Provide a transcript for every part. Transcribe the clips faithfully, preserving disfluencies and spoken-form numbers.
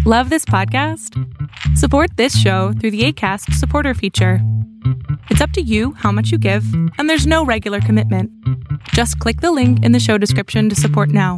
Love this podcast? Support this show through the Acast supporter feature. It's up to you how much you give, and there's no regular commitment. Just click the link in the show description to support now.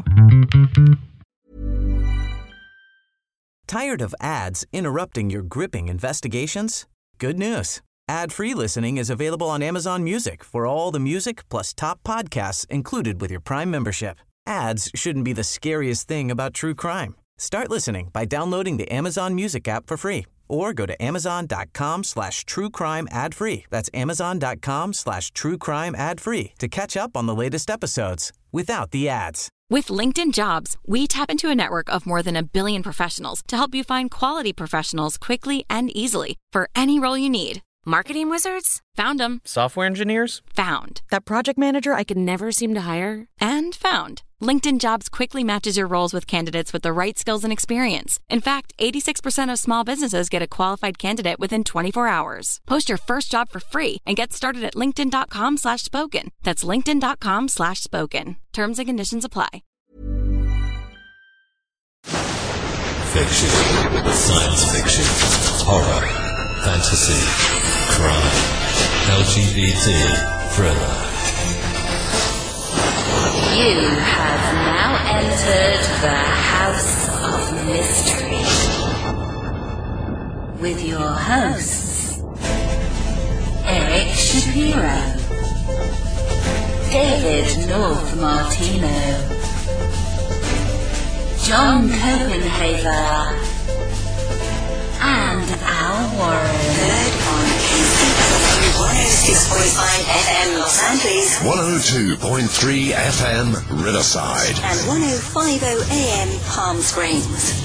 Tired of ads interrupting your gripping investigations? Good news. Ad-free listening is available on Amazon Music for all the music plus top podcasts included with your Prime membership. Ads shouldn't be the scariest thing about true crime. Start listening by downloading the Amazon Music app for free or go to amazon.com slash true crime ad free. That's amazon.com slash true crime ad free to catch up on the latest episodes without the ads. With LinkedIn Jobs, we tap into a network of more than a billion professionals to help you find quality professionals quickly and easily for any role you need. Marketing wizards? Found them. Software engineers? Found. That project manager I could never seem to hire? And found. LinkedIn Jobs quickly matches your roles with candidates with the right skills and experience. In fact, eighty-six percent of small businesses get a qualified candidate within twenty-four hours. Post your first job for free and get started at linkedin.com slash spoken. That's linkedin.com slash spoken. Terms and conditions apply. Fiction, science fiction, horror, fantasy, crime, L G B T, thriller. You have now entered the House of Mystery with your hosts, Eric Shapiro, David North Martino, John Copenhaver, and Al Warren. Heard on K C W one oh six point five F M Los Angeles, one oh two point three F M Riverside, and one oh five point oh A M Palm Springs.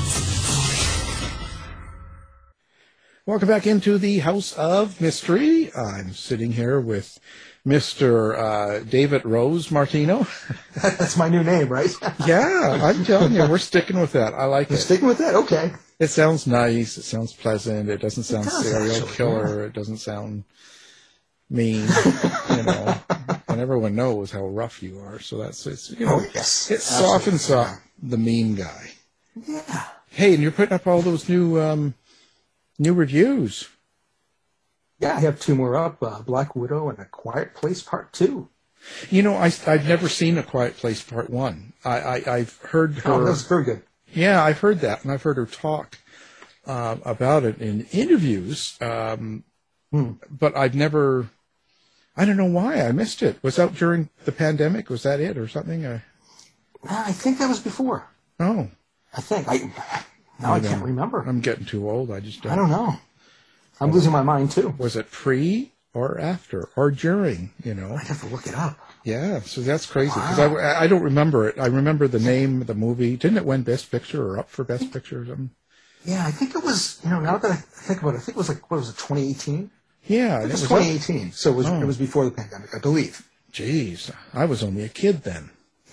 Welcome back into the House of Mystery. I'm sitting here with Mister Uh, David Rose Martino. That's my new name, right? Yeah, I'm telling you, we're sticking with that. I like You're it. sticking with that? Okay. It sounds nice. It sounds pleasant. It doesn't sound It does, serial actually, killer. yeah. It doesn't sound mean, you know. And everyone knows how rough you are. So that's, it's, you know, Oh, yes. it softens Absolutely. up the mean guy. Yeah. Hey, and you're putting up all those new, um, new reviews. Yeah, I have two more up, uh, Black Widow and A Quiet Place Part two. You know, I, I've never seen A Quiet Place Part one. I, I, I've heard her... Oh, that's very good. Yeah, I've heard that, and I've heard her talk uh, about it in interviews, um, Hmm. but I've never... I don't know why I missed it. Was that during the pandemic? Was that it or something? Uh, Uh, I think that was before. oh. I think. I Now I, I can't don't- remember. I'm getting too old. I just don't... I don't know. I'm losing my mind, too. Was it pre or after or during, you know? I'd have to look it up. Yeah, so that's crazy, because Wow. I, I don't remember it. I remember the name of the movie. Didn't it win Best Picture or up for Best Picture or something? Yeah, I think it was, you know, now that I think about it, I think it was like, what was it, twenty eighteen? Yeah. I and think it was up- twenty eighteen, so it was, Oh. it was before the pandemic, I believe. Jeez, I was only a kid then.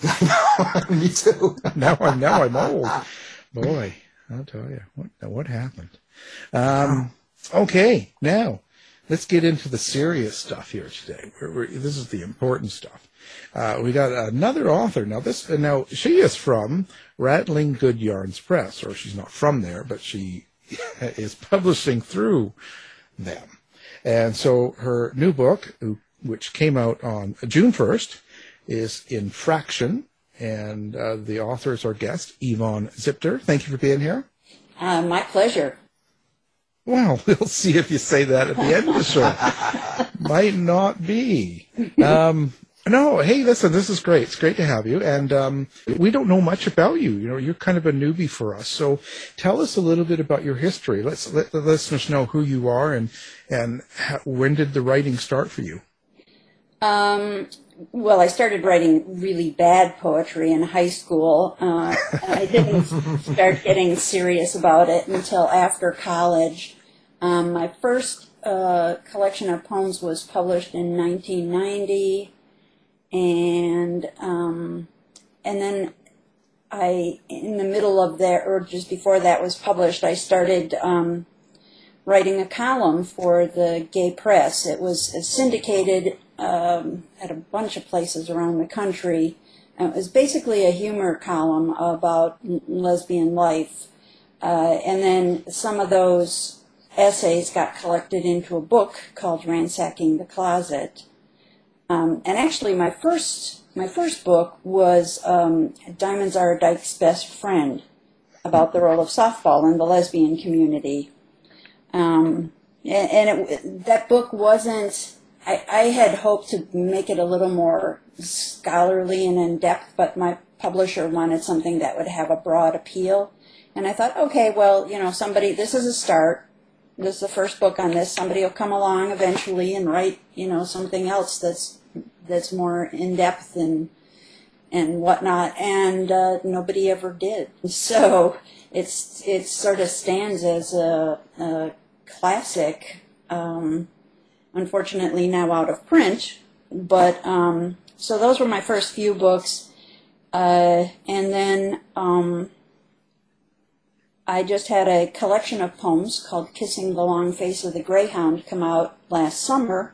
Me too. Now I'm now I'm old. Boy, I'll tell you what what happened. Um, okay, now let's get into the serious stuff here today. We're, we're, this is the important stuff. Uh, we got another author now. This now she is from Rattling Good Yarns Press, or she's not from there, but she is publishing through them. And so her new book, which came out on June first, is Infraction, and uh, the author is our guest, Yvonne Zipter. Thank you for being here. Uh, my pleasure. Well, we'll see if you say that at the end of the show. Might not be. Um, no, hey, listen, this is great. It's great to have you. And um, we don't know much about you. You know, you're kind of a newbie for us. So tell us a little bit about your history. Let's let the listeners know who you are and and how, when did the writing start for you? Um, well, I started writing really bad poetry in high school. Uh, I didn't start getting serious about it until after college. Um, my first uh, collection of poems was published in nineteen ninety, and um, and then I, in the middle of that, or just before that was published, I started um, writing a column for the Gay Press. It was syndicated um, at a bunch of places around the country. And it was basically a humor column about lesbian life. Uh, and then some of those essays got collected into a book called Ransacking the Closet. Um, and actually, my first my first book was um, Diamonds Are a Dyke's Best Friend, about the role of softball in the lesbian community. Um, and and it, that book wasn't, I, I had hoped to make it a little more scholarly and in-depth, but my publisher wanted something that would have a broad appeal. And I thought, okay, well, you know, somebody, this is a start. This is the first book on this. Somebody will come along eventually and write, you know, something else that's that's more in-depth and and whatnot. And uh, nobody ever did. So it's it sort of stands as a, a classic, um, unfortunately now out of print. But um, so those were my first few books. Uh, and then um, I just had a collection of poems called Kissing the Long Face of the Greyhound come out last summer.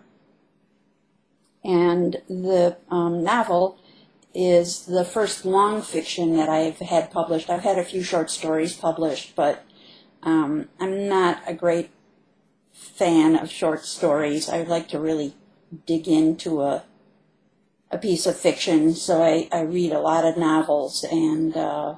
And the um, novel is the first long fiction that I've had published. I've had a few short stories published, but um, I'm not a great fan of short stories. I like to really dig into a a piece of fiction, so I, I read a lot of novels, and uh,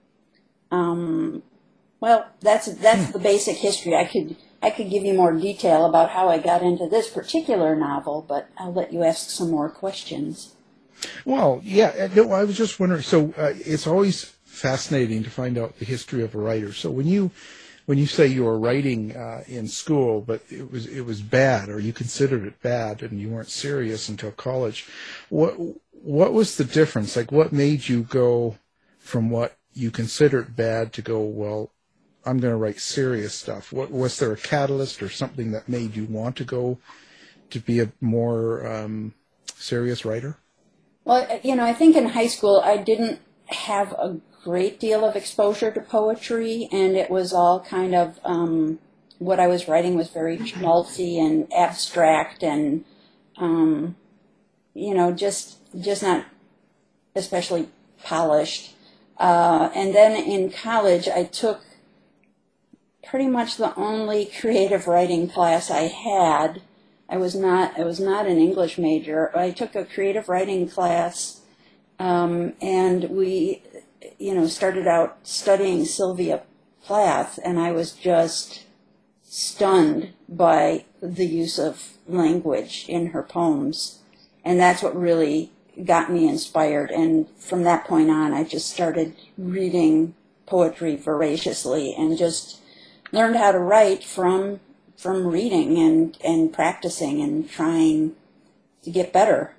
um, well, that's that's the basic history. I could I could give you more detail about how I got into this particular novel, but I'll let you ask some more questions. Well, yeah, no, I was just wondering. So uh, it's always fascinating to find out the history of a writer. So when you when you say you were writing uh, in school, but it was it was bad, or you considered it bad, and you weren't serious until college, what what was the difference? Like, what made you go from what you considered bad to go, well, I'm going to write serious stuff? What was there a catalyst or something that made you want to go to be a more um, serious writer? Well, you know, I think in high school I didn't have a great deal of exposure to poetry, and it was all kind of, um, what I was writing was very schmaltzy and abstract and, um, you know, just just not especially polished. Uh, and then in college I took pretty much the only creative writing class I had. I was not I was not an English major. I took a creative writing class, um, and we, you know, started out studying Sylvia Plath, and I was just stunned by the use of language in her poems, and that's what really got me inspired. And from that point on, I just started reading poetry voraciously and just learned how to write from from reading and, and practicing and trying to get better.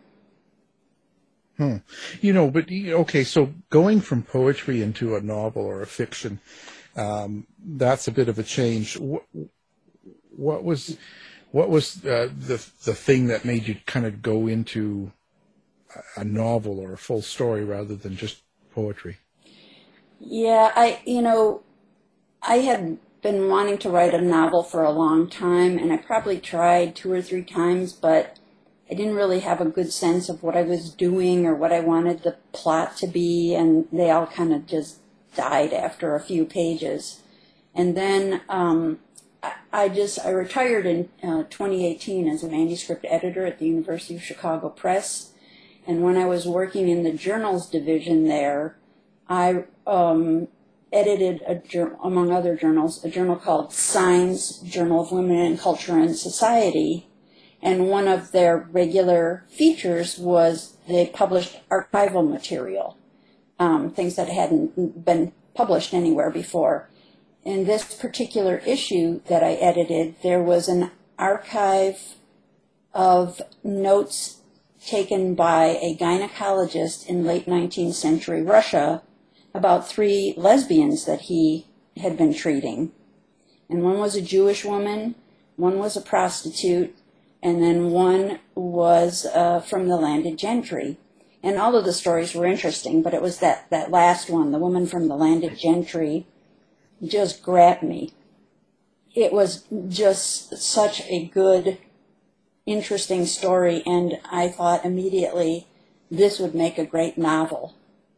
Hmm. You know, but, okay, so going from poetry into a novel or a fiction, um, that's a bit of a change. What, what was what was uh, the the thing that made you kind of go into a novel or a full story rather than just poetry? Yeah, I, you know, I had been wanting to write a novel for a long time, and I probably tried two or three times, but I didn't really have a good sense of what I was doing or what I wanted the plot to be, and they all kind of just died after a few pages. And then um, I, I just, I retired in uh, twenty eighteen as a manuscript editor at the University of Chicago Press, and when I was working in the journals division there, I um, edited, a, among other journals, a journal called Signs, Journal of Women in Culture and Society. And one of their regular features was they published archival material, um, things that hadn't been published anywhere before. In this particular issue that I edited, there was an archive of notes taken by a gynecologist in late nineteenth century Russia about three lesbians that he had been treating. And one was a Jewish woman, one was a prostitute, and then one was uh, from the landed gentry. And all of the stories were interesting, but it was that, that last one, the woman from the landed gentry, just grabbed me. It was just such a good, interesting story, and I thought immediately this would make a great novel.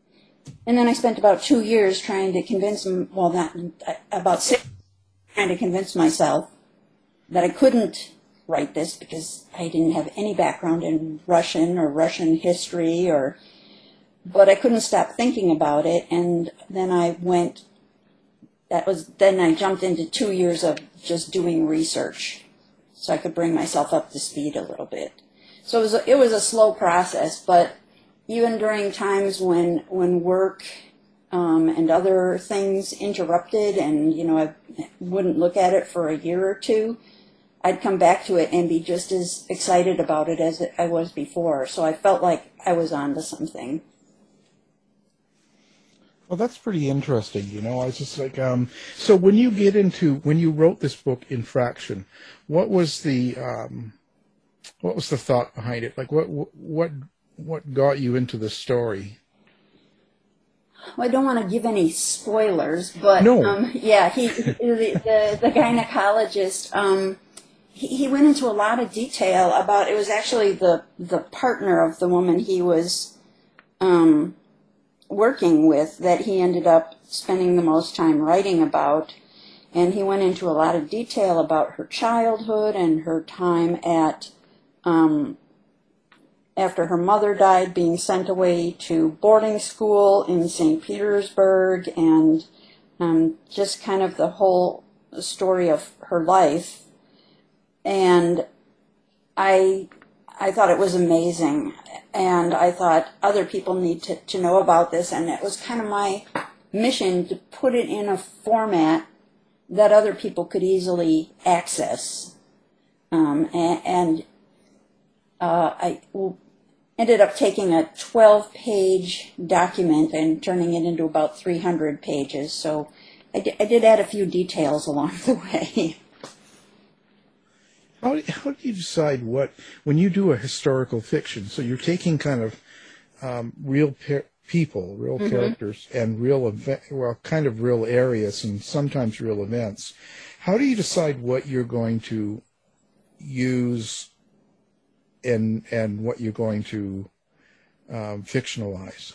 and then I spent about two years trying to convince him, well, not about six, trying to convince myself that I couldn't write this because I didn't have any background in Russian or Russian history, or, but I couldn't stop thinking about it. And then I went, that was, then I jumped into two years of just doing research so I could bring myself up to speed a little bit. So it was a, it was a slow process, but even during times when, when work um, and other things interrupted and, you know, I wouldn't look at it for a year or two, I'd come back to it and be just as excited about it as I was before. So I felt like I was onto something. Well, that's pretty interesting. You know, I was just like, um, so when you get into, when you wrote this book, Infraction, what was the, um, what was the thought behind it? Like, what, what, what got you into the story? Well, I don't want to give any spoilers, but no. um, yeah, he, the, the, the gynecologist, um, he, he went into a lot of detail about, it was actually the, the partner of the woman he was um, working with that he ended up spending the most time writing about. And he went into a lot of detail about her childhood and her time at, um, after her mother died, being sent away to boarding school in Saint Petersburg, and um, just kind of the whole story of her life. And I, I thought it was amazing, and I thought other people need to, to know about this, and it was kind of my mission to put it in a format that other people could easily access. Um, and and uh, I ended up taking a twelve-page document and turning it into about three hundred pages, so I, d- I did add a few details along the way. How, how do you decide what, when you do a historical fiction, so you're taking kind of um, real pe- people, real mm-hmm. characters, and real event, well, kind of real areas and sometimes real events, how do you decide what you're going to use and and what you're going to um, fictionalize?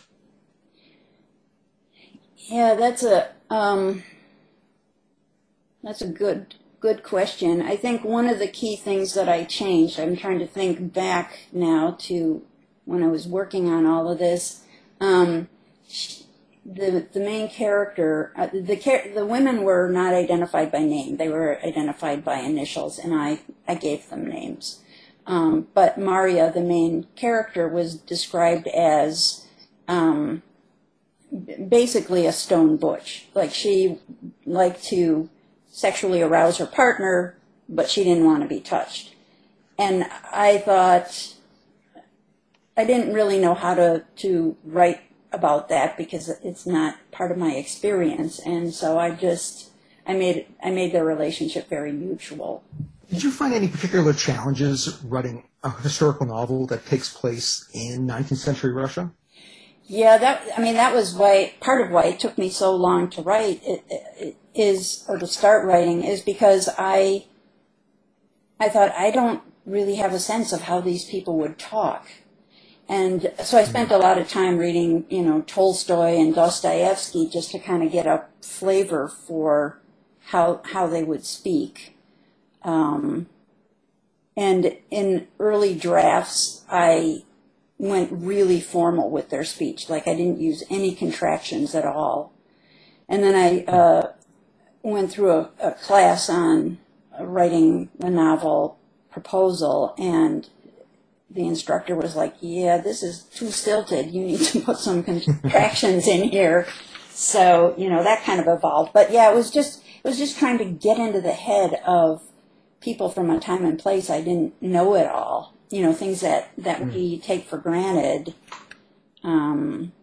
Yeah, that's a um, that's a good good question. I think one of the key things that I changed, I'm trying to think back now to when I was working on all of this. Um, the the main character, uh, the char- the women were not identified by name; they were identified by initials, and I I gave them names. Um, but Maria, the main character, was described as um, basically a stone butch. Like, she liked to sexually arouse her partner, but she didn't want to be touched. And I thought, I didn't really know how to, to write about that because it's not part of my experience. And so I just, I made, I made their relationship very mutual. Did you find any particular challenges writing a historical novel that takes place in nineteenth century Russia? Yeah, that, I mean, that was why, part of why it took me so long to write it, it is, or to start writing, is because I, I thought, I don't really have a sense of how these people would talk. And so I spent a lot of time reading, you know, Tolstoy and Dostoevsky just to kind of get a flavor for how, how they would speak. Um, and in early drafts, I went really formal with their speech. Like, I didn't use any contractions at all. And then I uh, went through a, a class on writing a novel proposal, and the instructor was like, yeah, this is too stilted. You need to put some contractions in here. So, you know, that kind of evolved. But yeah, it was just, it was just trying to get into the head of people from a time and place I didn't know at all. You know, things that, that mm. we take for granted um,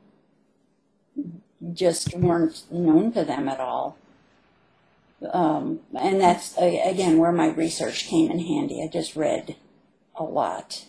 just weren't known to them at all. Um, and that's, again, where my research came in handy. I just read a lot.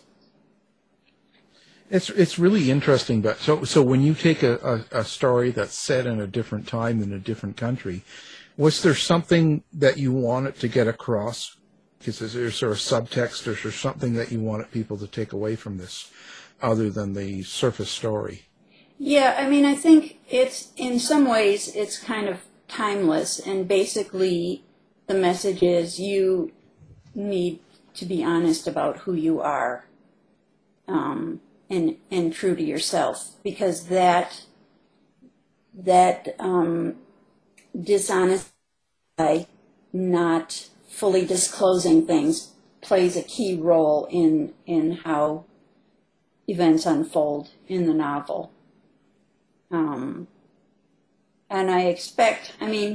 It's it's really interesting, but so so when you take a, a, a story that's set in a different time in a different country, was there something that you wanted to get across? Because is there sort of subtext, or is there something that you wanted people to take away from this, other than the surface story? Yeah, I mean, I think it's, in some ways, it's kind of timeless, and basically the message is you need to be honest about who you are, um, and, and true to yourself, because that, that um, dishonesty by not fully disclosing things plays a key role in, in how events unfold in the novel. Um, and I expect, I mean,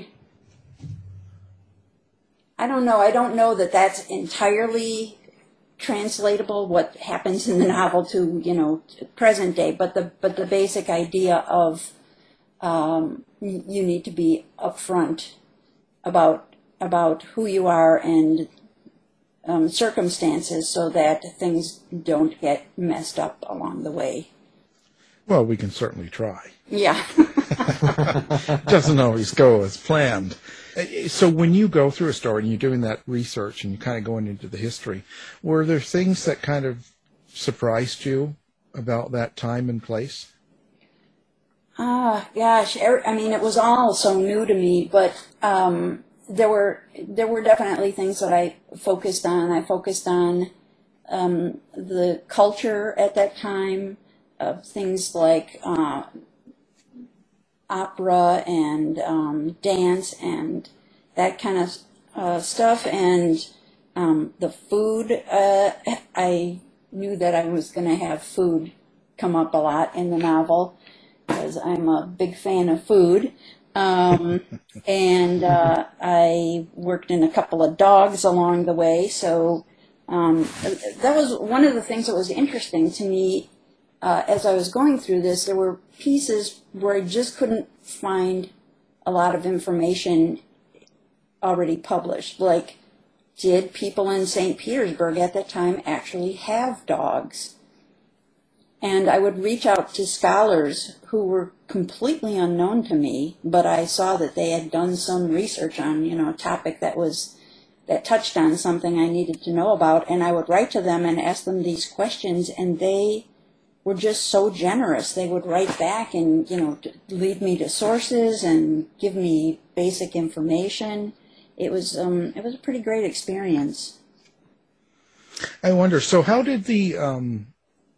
I don't know, I don't know that that's entirely translatable, what happens in the novel to, you know, to present day, but the, but the basic idea of um, you need to be upfront about, about who you are and um, circumstances so that things don't get messed up along the way. Well, we can certainly try. Yeah. Doesn't always go as planned. So when you go through a story and you're doing that research and you're kind of going into the history, were there things that kind of surprised you about that time and place? Ah, gosh, I mean, it was all so new to me, but um, there were there were definitely things that I focused on. I focused on um, the culture at that time, of things like uh, opera and um, dance and that kind of uh, stuff, and um, the food. Uh, I knew that I was going to have food come up a lot in the novel, because I'm a big fan of food. Um, and uh, I worked in a couple of dogs along the way, so um, that was one of the things that was interesting to me. Uh, as I was going through this, there were pieces where I just couldn't find a lot of information already published. Like, did people in Saint Petersburg at that time actually have dogs? And I would reach out to scholars who were completely unknown to me, but I saw that they had done some research on, you know, a topic that was, that touched on something I needed to know about, and I would write to them and ask them these questions, and they were just so generous. They would write back and, you know, lead me to sources and give me basic information. It was um, it was a pretty great experience. I wonder, so how did the um,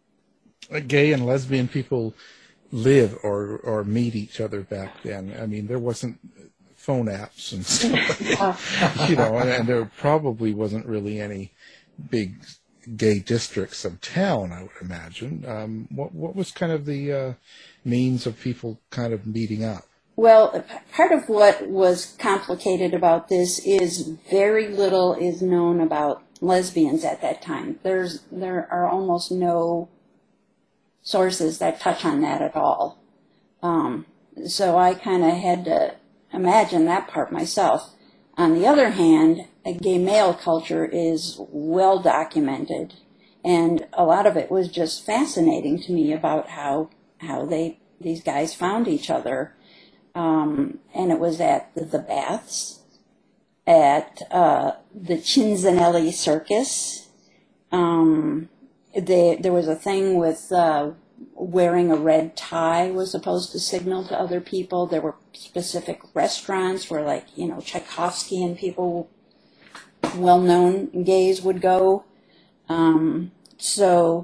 gay and lesbian people live or, or meet each other back then? I mean, there wasn't phone apps and stuff, you know, and, and there probably wasn't really any big gay districts of town, I would imagine. Um, what what was kind of the uh, means of people kind of meeting up? Well, part of what was complicated about this is very little is known about lesbians at that time. There's there are almost no sources that touch on that at all. Um, so I kind of had to imagine that part myself. On the other hand, a gay male culture is well documented, and a lot of it was just fascinating to me about how how they these guys found each other. Um, and it was at the, the baths, at uh, the Cinzanelli Circus. Um, they, there was a thing with uh, wearing a red tie was supposed to signal to other people. There were specific restaurants where, like, you know, Tchaikovsky and people, well-known gays, would go. Um, so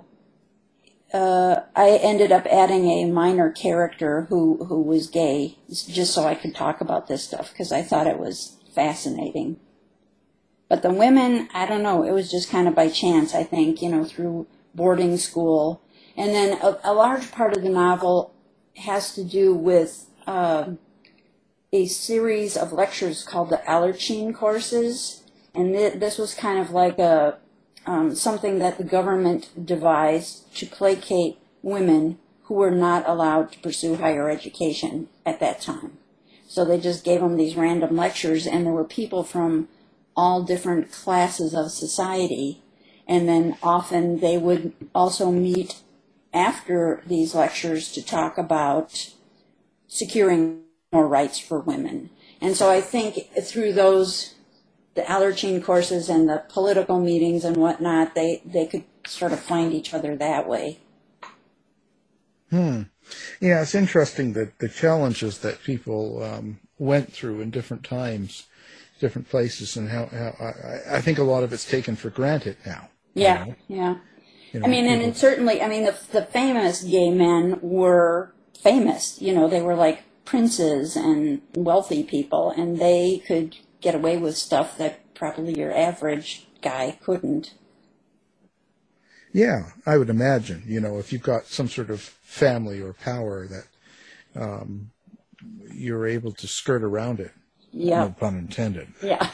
uh, I ended up adding a minor character who, who was gay, just so I could talk about this stuff, because I thought it was fascinating. But the women, I don't know, it was just kind of by chance, I think, you know, through boarding school. And then a, a large part of the novel has to do with uh, a series of lectures called the Alertine courses. And th- this was kind of like a um, something that the government devised to placate women who were not allowed to pursue higher education at that time. So they just gave them these random lectures, and there were people from all different classes of society. And then often they would also meet after these lectures to talk about securing more rights for women. And so I think through those, the Alertine courses and the political meetings and whatnot, they, they could sort of find each other that way. Hmm. Yeah, it's interesting that the challenges that people um, went through in different times, different places, and how, how I, I think a lot of it's taken for granted now. Yeah, you know? yeah. You know, I mean, and, people- and certainly, I mean, the, the famous gay men were famous. You know, they were like princes and wealthy people, and they could get away with stuff that probably your average guy couldn't. Yeah, I would imagine, you know, if you've got some sort of family or power that um, you're able to skirt around it. Yeah. No pun intended. Yeah.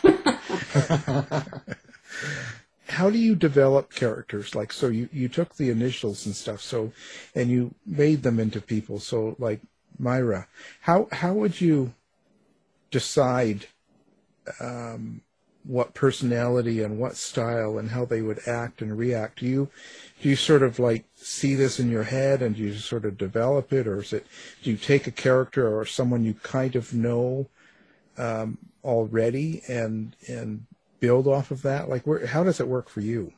How do you develop characters? Like, so you, you took the initials and stuff, so, and you made them into people. So, like Myra, how how would you decide um, what personality and what style and how they would act and react? Do you do you sort of like see this in your head and do you sort of develop it, or is it do you take a character or someone you kind of know um, already and and build off of that? Like, where, how does it work for you?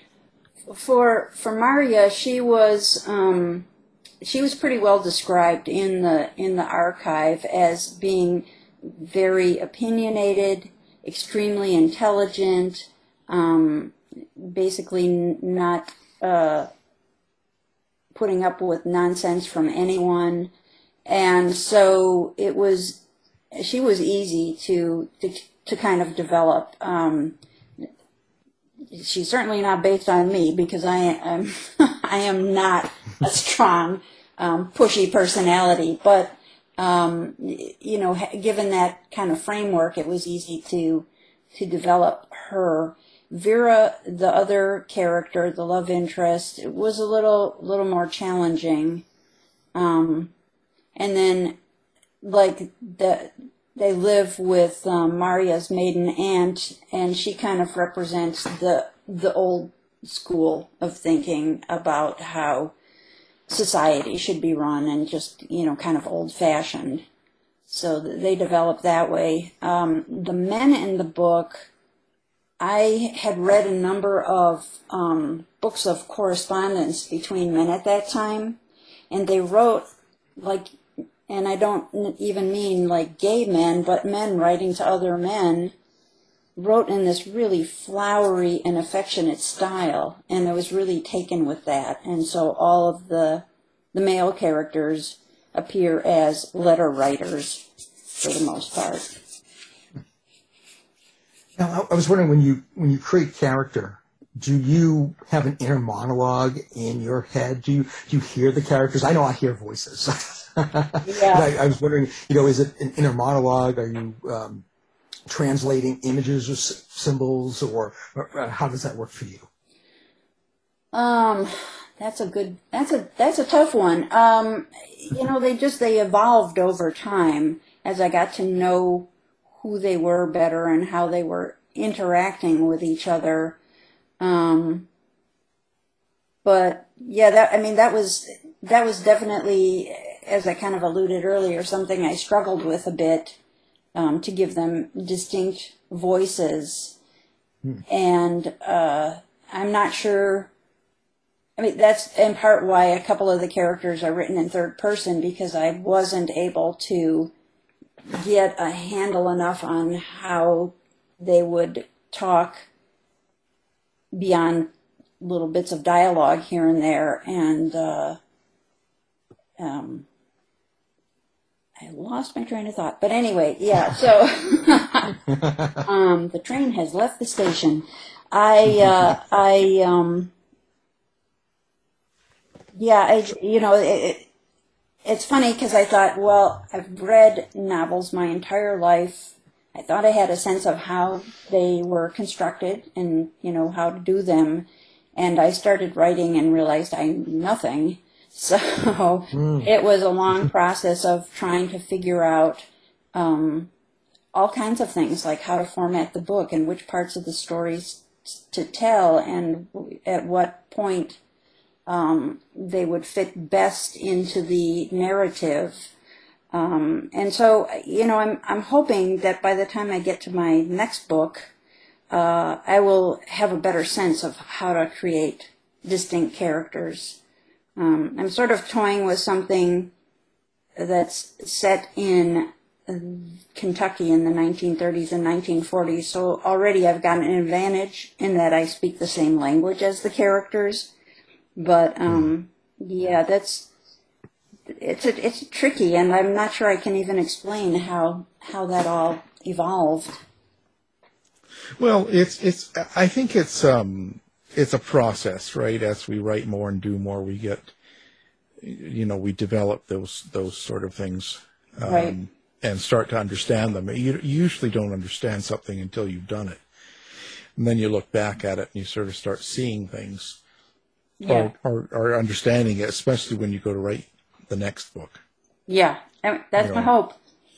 For for Maria, she was um, she was pretty well described in the in the archive as being very opinionated, extremely intelligent, um, basically n- not uh, putting up with nonsense from anyone, and so it was she was easy to to, to kind of develop. Um, she's certainly not based on me because I am I am not a strong, um, pushy personality, but. Um, you know, given that kind of framework, it was easy to to develop her. Vera, the other character, the love interest, it was a little little more challenging. Um, and then, like the they live with um, Maria's maiden aunt, and she kind of represents the the old school of thinking about how society should be run, and just, you know, kind of old-fashioned. So they developed that way. Um, the men in the book, I had read a number of um, books of correspondence between men at that time, and they wrote, like, and I don't even mean like gay men, but men writing to other men, wrote in this really flowery and affectionate style, and I was really taken with that. And so all of the the male characters appear as letter writers for the most part. Now, I was wondering, when you when you create character, do you have an inner monologue in your head? Do you do you hear the characters? I know I hear voices. Yeah. I, I was wondering, you know, is it an inner monologue? Are you um, translating images or s- symbols, or, or how does that work for you? Um, that's a good. That's a that's a tough one. Um, you know, they just they evolved over time as I got to know who they were better and how they were interacting with each other. Um, but yeah, that I mean that was that was definitely, as I kind of alluded earlier, something I struggled with a bit, um, to give them distinct voices. Hmm. And uh, I'm not sure, I mean, that's in part why a couple of the characters are written in third person, because I wasn't able to get a handle enough on how they would talk beyond little bits of dialogue here and there. And uh, um, I lost my train of thought. But anyway, yeah, so um, the train has left the station. I, uh, I, um, yeah, I, you know, it, it, it's funny because I thought, well, I've read novels my entire life. I thought I had a sense of how they were constructed and, you know, how to do them. And I started writing and realized I knew nothing. So mm. It was a long process of trying to figure out um, all kinds of things, like how to format the book and which parts of the stories to tell and at what point um, they would fit best into the narrative. Um, and so, you know, I'm I'm hoping that by the time I get to my next book, uh, I will have a better sense of how to create distinct characters. Um, I'm sort of toying with something that's set in Kentucky in the nineteen thirties and nineteen forties, so already I've got an advantage in that I speak the same language as the characters. But um, yeah, that's it's a, it's tricky, and I'm not sure I can even explain how how that all evolved. Well, it's it's I think it's um it's a process, right? As we write more and do more, we get, you know, we develop those those sort of things. Um, right. And start to understand them. You usually don't understand something until you've done it. And then you look back at it and you sort of start seeing things, yeah. or, or, or understanding it, especially when you go to write the next book. Yeah, that's you know. my hope.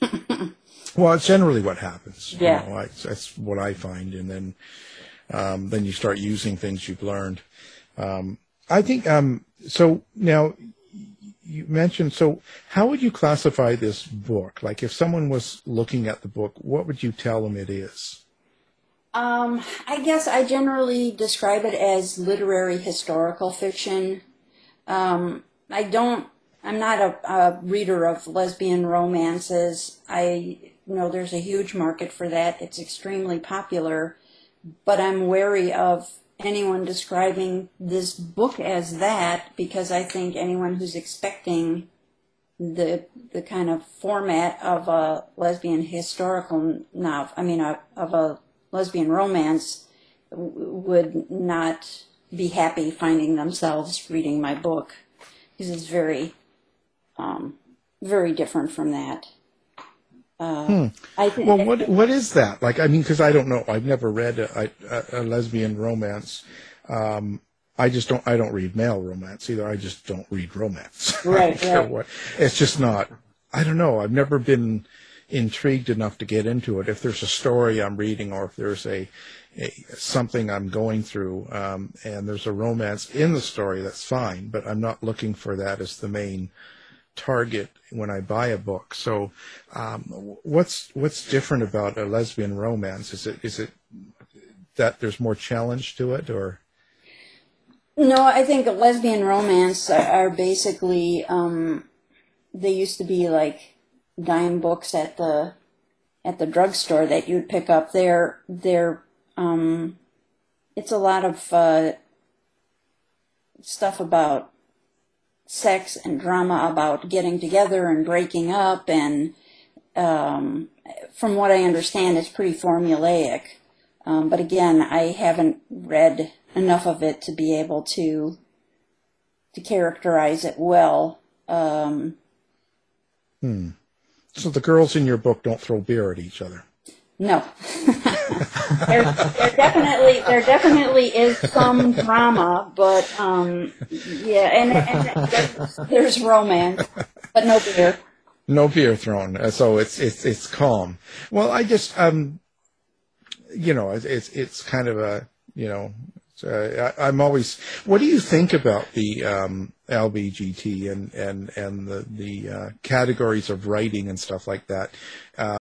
Well, it's generally what happens. Yeah. You know, I, that's what I find. And then um, then you start using things you've learned. Um, I think, um, so now, you mentioned, so how would you classify this book? Like if someone was looking at the book, what would you tell them it is? Um, I guess I generally describe it as literary historical fiction. Um, I don't, I'm not a, a reader of lesbian romances. I know there's a huge market for that. It's extremely popular, but I'm wary of anyone describing this book as that, because I think anyone who's expecting the the kind of format of a lesbian historical novel, I mean, a, of a lesbian romance, w- would not be happy finding themselves reading my book, because it's very, um, very different from that. Uh, hmm. I th- well, what what is that? Like, I mean, because I don't know. I've never read a, a, a lesbian romance. Um, I just don't. I don't read male romance either. I just don't read romance. Right. right. What. It's just not. I don't know. I've never been intrigued enough to get into it. If there's a story I'm reading, or if there's a, a something I'm going through, um, and there's a romance in the story, that's fine. But I'm not looking for that as the main target when I buy a book. So um, what's what's different about a lesbian romance? Is it is it that there's more challenge to it, or? No, I think a lesbian romance are, are basically, um, they used to be like dime books at the at the drugstore that you'd pick up. They're, they're, um, it's a lot of uh, stuff about sex and drama about getting together and breaking up, and um, from what I understand, it's pretty formulaic. Um, but again, I haven't read enough of it to be able to to characterize it well. Um, hmm. So the girls in your book don't throw beer at each other? No. there, there definitely there definitely is some drama, but um, yeah, and, and there's, there's romance, but no beer. No beer thrown, so it's it's it's calm. Well, I just um, you know, it's it's, it's kind of a you know, uh, I, I'm always. What do you think about the um, L B G T and and and the the uh, categories of writing and stuff like that? Uh,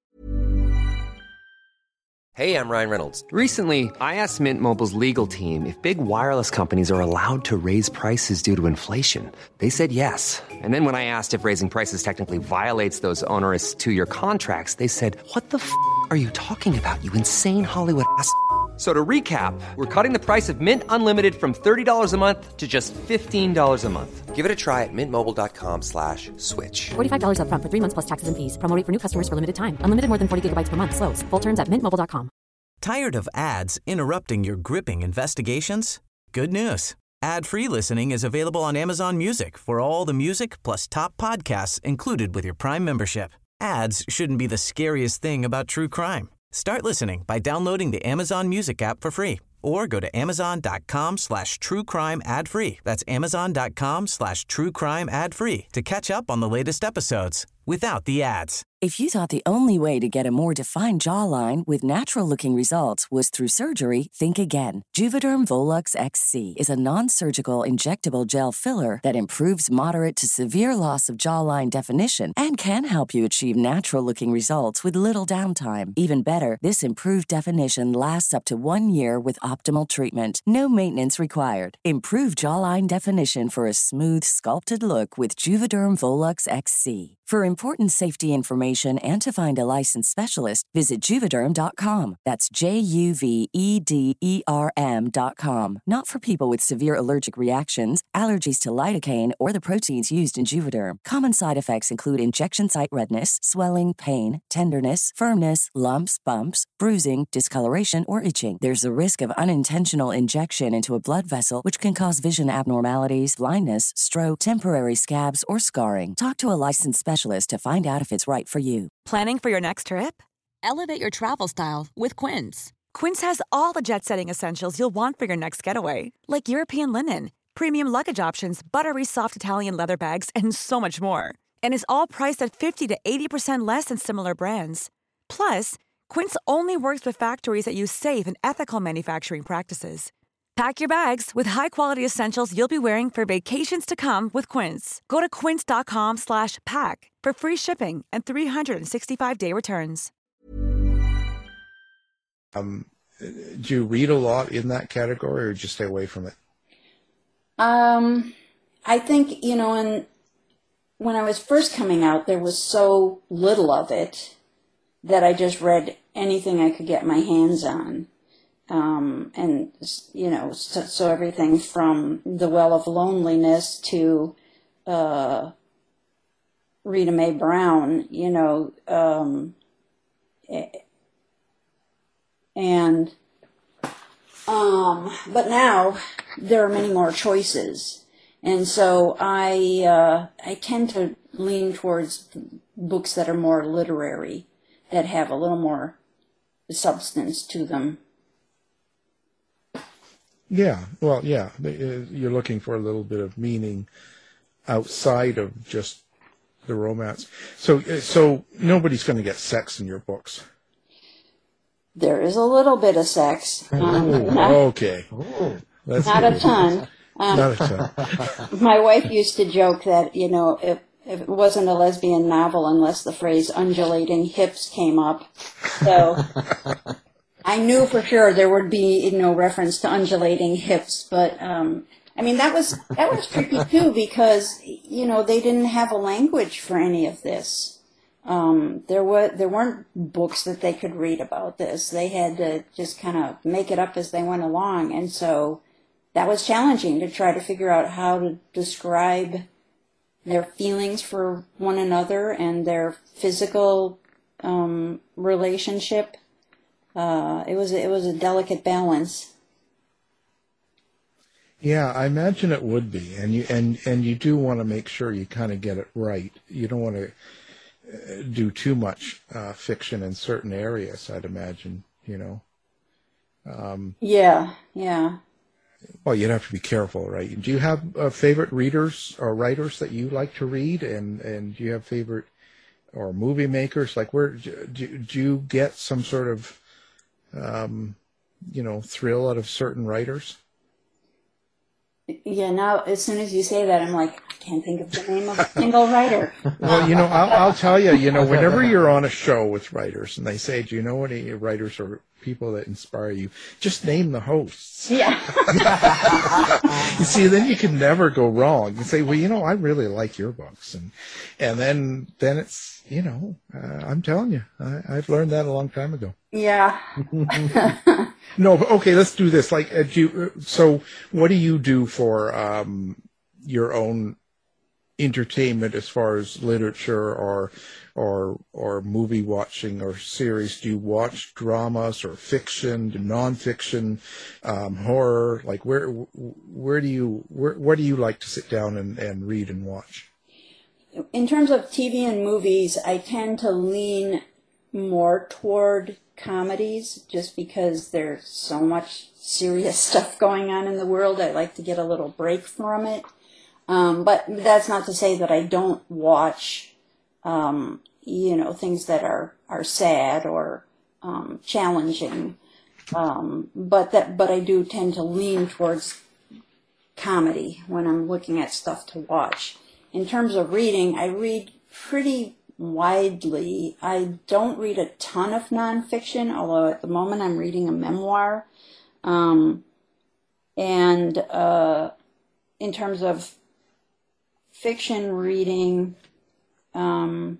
Hey, I'm Ryan Reynolds. Recently, I asked Mint Mobile's legal team if big wireless companies are allowed to raise prices due to inflation. They said yes. And then when I asked if raising prices technically violates those onerous two-year contracts, they said, "What the f*** are you talking about, you insane Hollywood ass f- So to recap, we're cutting the price of Mint Unlimited from thirty dollars a month to just fifteen dollars a month. Give it a try at mintmobile.com slash switch. forty-five dollars up front for three months plus taxes and fees. Promo rate for new customers for limited time. Unlimited more than forty gigabytes per month. Slows full terms at mint mobile dot com. Tired of ads interrupting your gripping investigations? Good news. Ad-free listening is available on Amazon Music for all the music plus top podcasts included with your Prime membership. Ads shouldn't be the scariest thing about true crime. Start listening by downloading the Amazon Music app for free or go to amazon.com slash true crime ad free. That's amazon.com slash true crime ad free to catch up on the latest episodes without the ads. If you thought the only way to get a more defined jawline with natural-looking results was through surgery, think again. Juvederm Volux X C is a non-surgical injectable gel filler that improves moderate to severe loss of jawline definition and can help you achieve natural-looking results with little downtime. Even better, this improved definition lasts up to one year with optimal treatment. No maintenance required. Improve jawline definition for a smooth, sculpted look with Juvederm Volux X C. For important safety information and to find a licensed specialist, visit Juvederm dot com. That's J U V E D E R M dot com. Not for people with severe allergic reactions, allergies to lidocaine, or the proteins used in Juvederm. Common side effects include injection site redness, swelling, pain, tenderness, firmness, lumps, bumps, bruising, discoloration, or itching. There's a risk of unintentional injection into a blood vessel, which can cause vision abnormalities, blindness, stroke, temporary scabs, or scarring. Talk to a licensed specialist to find out if it's right for you. Planning for your next trip? Elevate your travel style with Quince. Quince has all the jet-setting essentials you'll want for your next getaway, like European linen, premium luggage options, buttery soft Italian leather bags, and so much more. And is all priced at fifty to eighty percent less than similar brands. Plus, Quince only works with factories that use safe and ethical manufacturing practices. Pack your bags with high-quality essentials you'll be wearing for vacations to come with Quince. Go to quince.com slash pack for free shipping and three sixty-five day returns. Um, do you read a lot in that category, or just stay away from it? Um, I think, you know, in, when I was first coming out, there was so little of it that I just read anything I could get my hands on. Um, and, you know, so, so everything from The Well of Loneliness to uh, Rita Mae Brown, you know, um, and, um, but now there are many more choices. And so I, uh, I tend to lean towards books that are more literary, that have a little more substance to them. Yeah, well, yeah, you're looking for a little bit of meaning outside of just the romance. So, so nobody's going to get sex in your books. There is a little bit of sex. Um, oh, not, okay. That's not good. a ton. Um, not a ton. My wife used to joke that, you know, if, if it wasn't a lesbian novel unless the phrase undulating hips came up. So I knew for sure there would be no reference to undulating hips, but um, I mean that was that was tricky too, because you know they didn't have a language for any of this. Um, there were there weren't books that they could read about this. They had to just kind of make it up as they went along, and so that was challenging to try to figure out how to describe their feelings for one another and their physical um, relationship. Uh, it was it was a delicate balance. Yeah, I imagine it would be, and you and and you do want to make sure you kind of get it right. You don't want to do too much uh, fiction in certain areas, I'd imagine. You know. Um, yeah, yeah. Well, you'd have to be careful, right? Do you have uh, favorite readers or writers that you like to read, and and do you have favorite or movie makers? Like, where do, do you get some sort of Um, you know, thrill out of certain writers? Yeah, now as soon as you say that, I'm like, I can't think of the name of a single writer. Well, you know, I'll, I'll tell you, you know, whenever you're on a show with writers and they say, do you know any writers or people that inspire you? Just name the hosts. Yeah. You see, then you can never go wrong. You say, well, you know, I really like your books. And and then then it's, you know, uh, I'm telling you, I, I've learned that a long time ago. Yeah. No, but okay, let's do this. Like, uh, do you, so what do you do for um, your own entertainment as far as literature or or or movie watching or series? Do you watch dramas or fiction, nonfiction, um, horror? Like, where where do you where what do you like to sit down and, and read and watch? In terms of T V and movies, I tend to lean more toward comedies, just because there's so much serious stuff going on in the world. I like to get a little break from it. Um, but that's not to say that I don't watch um, you know, things that are, are sad or um, challenging. Um, but that, but I do tend to lean towards comedy when I'm looking at stuff to watch. In terms of reading, I read pretty widely. I don't read a ton of nonfiction, although at the moment I'm reading a memoir. Um, and uh, in terms of fiction reading, um,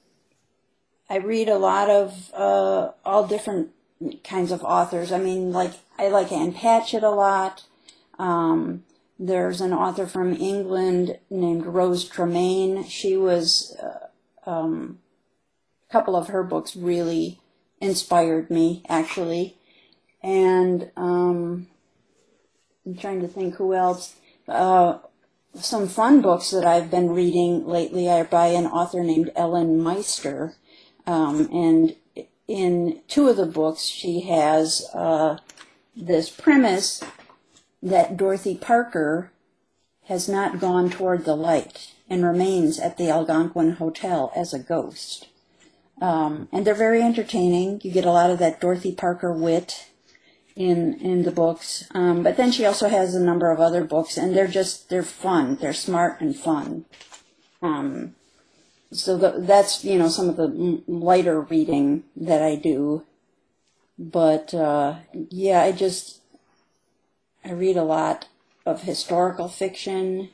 I read a lot of uh, all different kinds of authors. I mean, like I like Anne Patchett a lot. Um, there's an author from England named Rose Tremaine. She was, uh, um, a couple of her books really inspired me, actually. And um, I'm trying to think who else. Uh, some fun books that I've been reading lately are by an author named Ellen Meister. Um, and in two of the books, she has uh, this premise that Dorothy Parker has not gone toward the light and remains at the Algonquin Hotel as a ghost. Um, and they're very entertaining. You get a lot of that Dorothy Parker wit in in the books. Um, but then she also has a number of other books, and they're just, they're fun. They're smart and fun. Um, so the, that's, you know, some of the lighter reading that I do. But, uh, yeah, I just, I read a lot of historical fiction.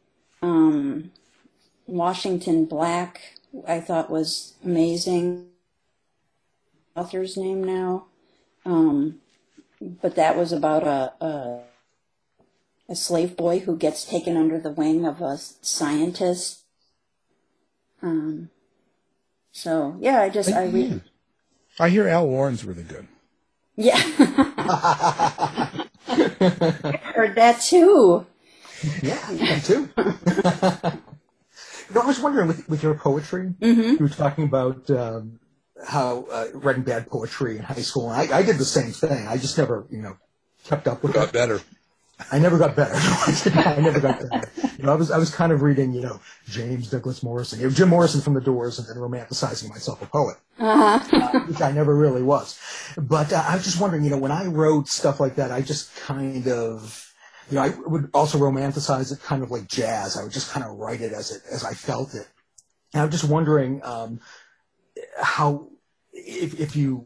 Um, Washington Black, I thought was amazing. Author's name now. Um, but that was about a, a a slave boy who gets taken under the wing of a scientist. Um, so yeah, I just I read. I hear Al Warren's really good. Yeah, I heard that too. Yeah, me too. You know, I was wondering with with your poetry, mm-hmm. you were talking about um, how uh, writing bad poetry in high school, and I, I did the same thing. I just never, you know, kept up with got it. better. I never got better. I never got better. You know, I was I was kind of reading, you know, James Douglas Morrison, you know, Jim Morrison from The Doors, and then romanticizing myself a poet, uh-huh. uh, which I never really was. But uh, I was just wondering, you know, when I wrote stuff like that, I just kind of, you know, I would also romanticize it kind of like jazz. I would just kind of write it as it as I felt it. And I'm just wondering um, how, if if you,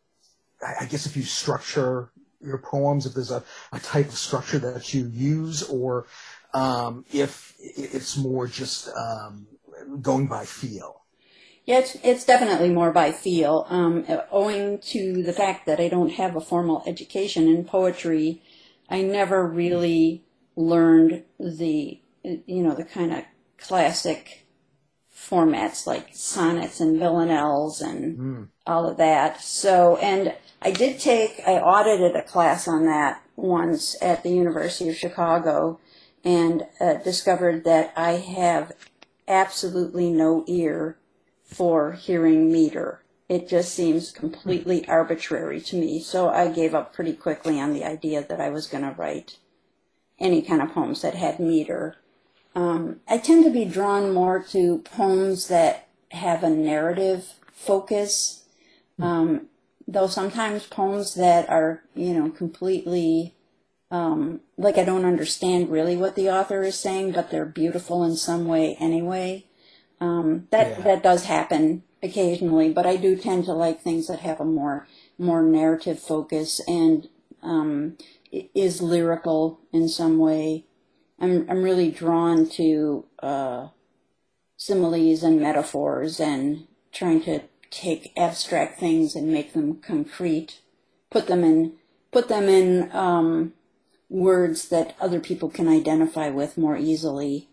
I guess if you structure your poems, if there's a, a type of structure that you use, or um, if it's more just um, going by feel. Yeah, it's, it's definitely more by feel. Um, owing to the fact that I don't have a formal education in poetry, I never really learned the, you know, the kind of classic formats like sonnets and villanelles and mm. all of that. So, and I did take, I audited a class on that once at the University of Chicago, and uh, discovered that I have absolutely no ear for hearing meter. It just seems completely arbitrary to me. So I gave up pretty quickly on the idea that I was going to write any kind of poems that had meter. Um, I tend to be drawn more to poems that have a narrative focus. Um, Though sometimes poems that are, you know, completely, um, like I don't understand really what the author is saying, but they're beautiful in some way anyway. Um, that yeah. that does happen occasionally, but I do tend to like things that have a more more narrative focus and um, is lyrical in some way. I'm I'm really drawn to uh, similes and metaphors and trying to take abstract things and make them concrete, put them in, put them in um, words that other people can identify with more easily.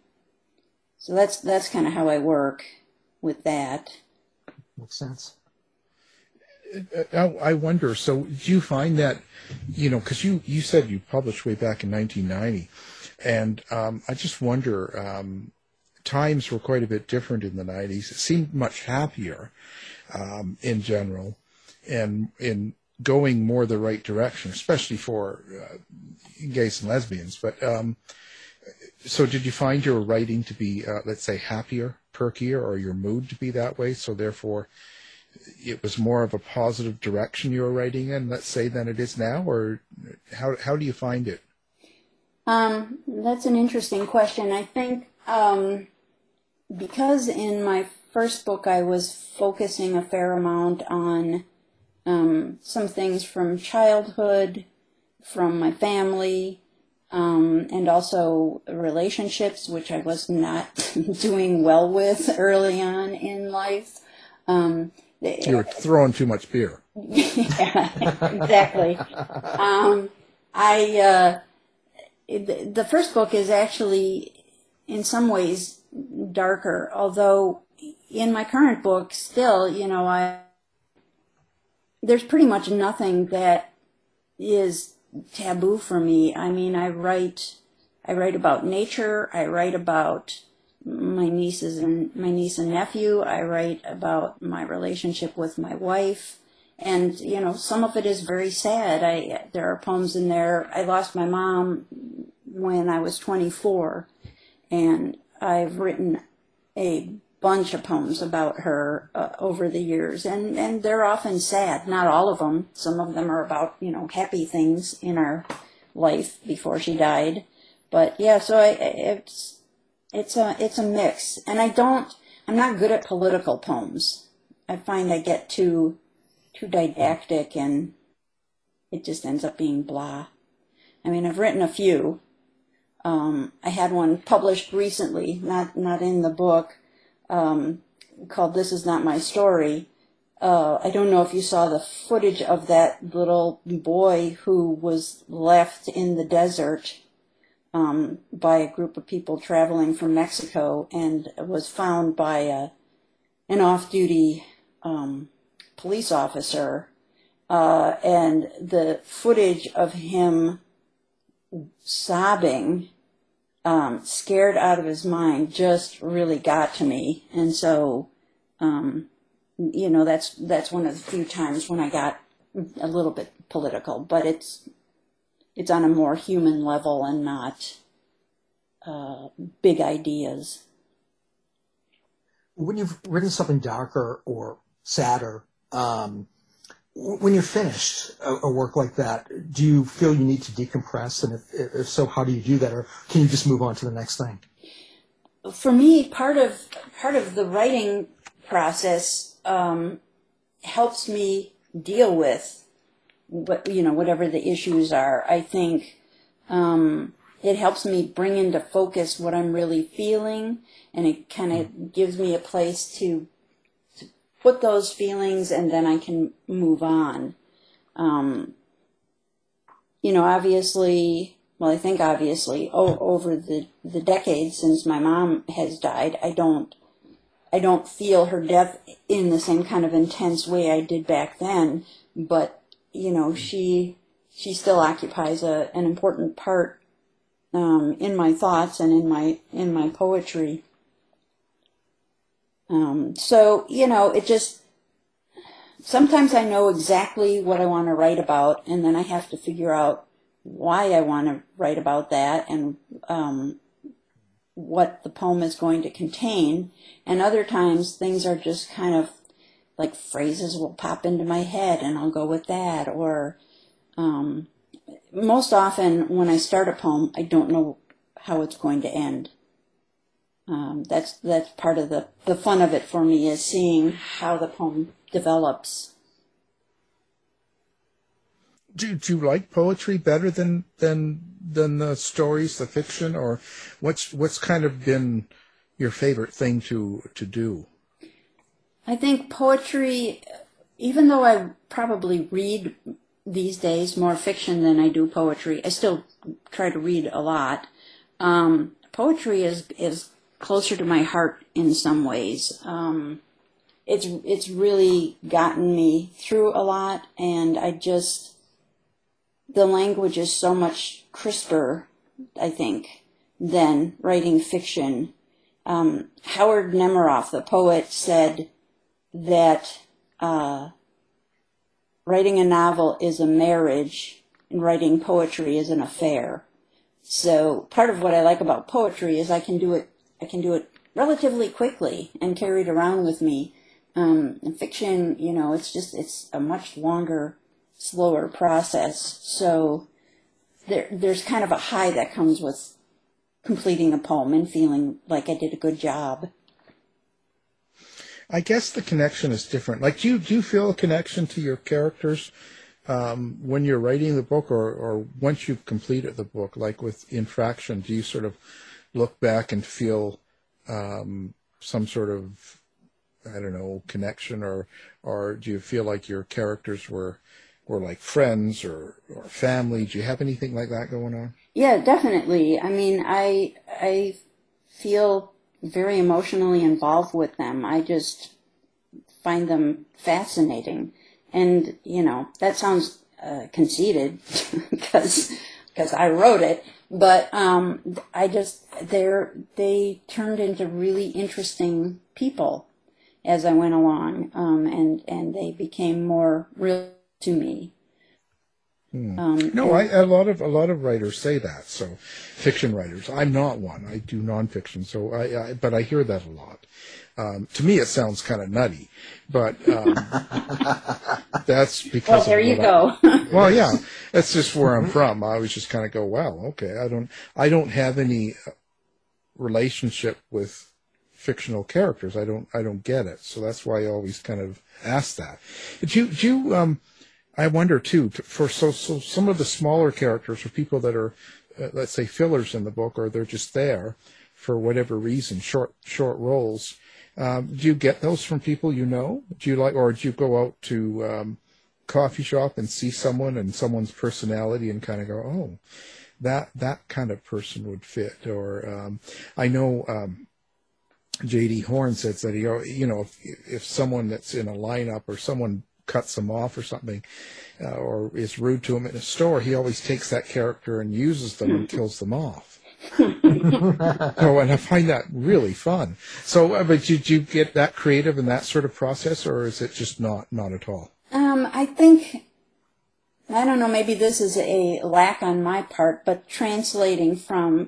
So that's that's kind of how I work with that. Makes sense. I, I wonder. So, do you find that, you know, because you you said you published way back in nineteen ninety, and um, I just wonder. Um, times were quite a bit different in the nineties. It seemed much happier. Um, in general, and in going more the right direction, especially for uh, gays and lesbians. But um, so did you find your writing to be, uh, let's say, happier, perkier, or your mood to be that way? So therefore, it was more of a positive direction you were writing in, let's say, than it is now? Or how how do you find it? Um, that's an interesting question. I think um, because in my first book I was focusing a fair amount on um, some things from childhood, from my family, um, and also relationships, which I was not doing well with early on in life. Um, you were throwing too much beer. Yeah, exactly. Um, I uh, it, the first book is actually, in some ways, darker. Although in my current book, still, you know, I there's pretty much nothing that is taboo for me. I mean, I write, I write about nature. I write about my nieces and my niece and nephew. I write about my relationship with my wife, and you know, some of it is very sad. I there are poems in there. I lost my mom when I was twenty-four, and I've written a bunch of poems about her uh, over the years, and and they're often sad. Not all of them. Some of them are about, you know, happy things in our life before she died. But yeah, so I, it's it's a it's a mix, and I don't. I'm not good at political poems. I find I get too too didactic, and it just ends up being blah. I mean, I've written a few. Um, I had one published recently, not not in the book, um, called "This Is Not My Story." Uh, I don't know if you saw the footage of that little boy who was left in the desert um, by a group of people traveling from Mexico, and was found by a, an off-duty um, police officer. Uh, and the footage of him sobbing, um, scared out of his mind, just really got to me. And so, um, you know, that's that's one of the few times when I got a little bit political, but it's it's on a more human level and not uh, big ideas. When you've written something darker or sadder, um, when you're finished a, a work like that, do you feel you need to decompress? And if, if so, how do you do that? Or can you just move on to the next thing? For me, part of part of the writing process um, helps me deal with what, you know, whatever the issues are. I think um, it helps me bring into focus what I'm really feeling, and it kind of gives me a place to put those feelings, and then I can move on. Um, you know, obviously, well, I think obviously, oh, over the, the decades since my mom has died, I don't, I don't feel her death in the same kind of intense way I did back then. But you know, she, she still occupies a, an important part um, in my thoughts and in my in my poetry. Um, so, you know, it just, sometimes I know exactly what I want to write about, and then I have to figure out why I want to write about that, and um, what the poem is going to contain. And other times things are just kind of like phrases will pop into my head and I'll go with that. Or um, most often when I start a poem, I don't know how it's going to end. Um, that's that's part of the, the fun of it for me, is seeing how the poem develops. Do, do you like poetry better than than than the stories, the fiction, or what's what's kind of been your favorite thing to to do? I think poetry, even though I probably read these days more fiction than I do poetry, I still try to read a lot. Um, poetry is is closer to my heart in some ways. Um, it's it's really gotten me through a lot, and I just, the language is so much crisper, I think, than writing fiction. Um, Howard Nemeroff, the poet, said that uh, writing a novel is a marriage and writing poetry is an affair. So part of what I like about poetry is I can do it, I can do it relatively quickly and carry it around with me. Um, in fiction, you know, it's just, it's a much longer, slower process. So there, there's kind of a high that comes with completing a poem and feeling like I did a good job. I guess the connection is different. Like, do you, do you feel a connection to your characters um, when you're writing the book, or, or once you've completed the book? Like with Infraction, do you sort of look back and feel um, some sort of, I don't know, connection, or or do you feel like your characters were were like friends or, or family? Do you have anything like that going on? Yeah, definitely. I mean, I I feel very emotionally involved with them. I just find them fascinating. And, you know, that sounds uh, conceited because because I wrote it, but um, I just, they're, they turned into really interesting people as I went along, um, and, and they became more real to me. Hmm. Um, no, I, a lot of a lot of writers say that. So, fiction writers. I'm not one. I do nonfiction. So, I, I but I hear that a lot. Um, to me, it sounds kind of nutty, but um, that's because. Well, there of you what go. I, well, yeah, that's just where I'm from. I always just kind of go, well, okay. I don't. I don't have any relationship with fictional characters. I don't. I don't get it. So that's why I always kind of ask that. Do you? Do you um, I wonder too, for so, so some of the smaller characters, or people that are, uh, let's say, fillers in the book, or they're just there for whatever reason, short short roles. Um, do you get those from people you know? Do you like, or do you go out to um, coffee shop and see someone and someone's personality and kind of go, oh, that that kind of person would fit? Or um, I know um, J D Horn says that he, you know, if if someone that's in a lineup or someone cuts them off or something, uh, or is rude to him in a store, he always takes that character and uses them and kills them off. Oh, and I find that really fun. So, uh, but did you get that creative in that sort of process, or is it just not, not at all? Um, I think, I don't know, maybe this is a lack on my part, but translating from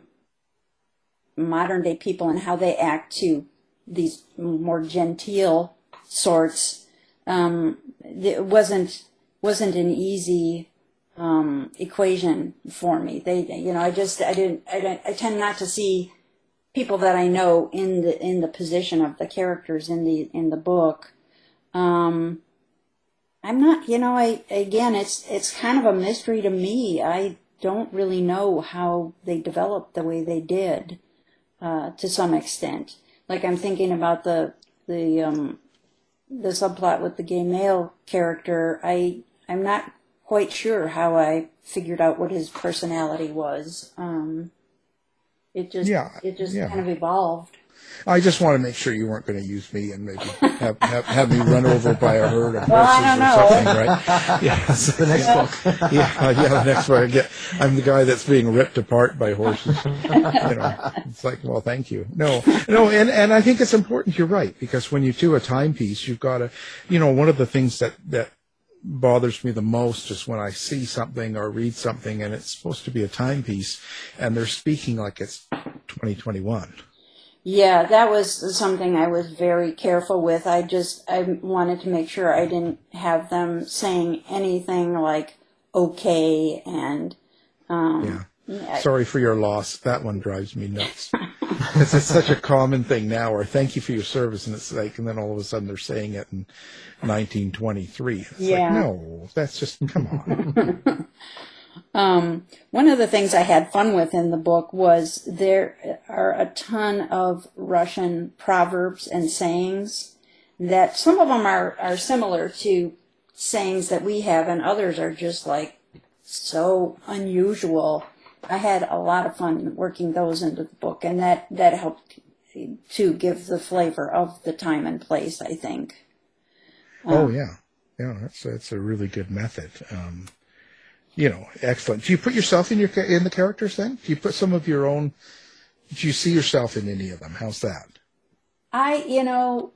modern day people and how they act to these more genteel sorts, um, it wasn't wasn't an easy um, equation for me. They, you know, I just I didn't I didn't I tend not to see people that I know in the in the position of the characters in the in the book. Um, I'm not, you know, I again, it's it's kind of a mystery to me. I don't really know how they developed the way they did, uh, to some extent. Like I'm thinking about the the um, the subplot with the gay male character. I I'm not quite sure how I figured out what his personality was. Um, it just yeah, it just yeah. kind of evolved. I just want to make sure you weren't going to use me and maybe have, have, have me run over by a herd of well, horses I don't or know. something, right? Yeah, the next book. yeah, yeah, the next one. I get, I'm the guy that's being ripped apart by horses. You know, it's like, well, thank you. No, no, and, and I think it's important. You're right, because when you do a timepiece, you've got to, you know, one of the things that that bothers me the most is when I see something or read something and it's supposed to be a timepiece, and they're speaking like it's twenty twenty-one. Yeah, that was something I was very careful with. I just, I wanted to make sure I didn't have them saying anything like, okay, and, um... Yeah. yeah. Sorry for your loss. That one drives me nuts. Because it's such a common thing now, or thank you for your service, and it's like, and then all of a sudden they're saying it in nineteen twenty-three. It's yeah. like, no, that's just, come on. Um, one of the things I had fun with in the book was there are a ton of Russian proverbs and sayings that some of them are, are similar to sayings that we have, and others are just like so unusual. I had a lot of fun working those into the book, and that, that helped to give the flavor of the time and place, I think. Um, oh, yeah. Yeah, that's, that's a really good method. Um, You know, excellent. Do you put yourself in your in the characters then? Do you put some of your own? Do you see yourself in any of them? How's that? I, you know,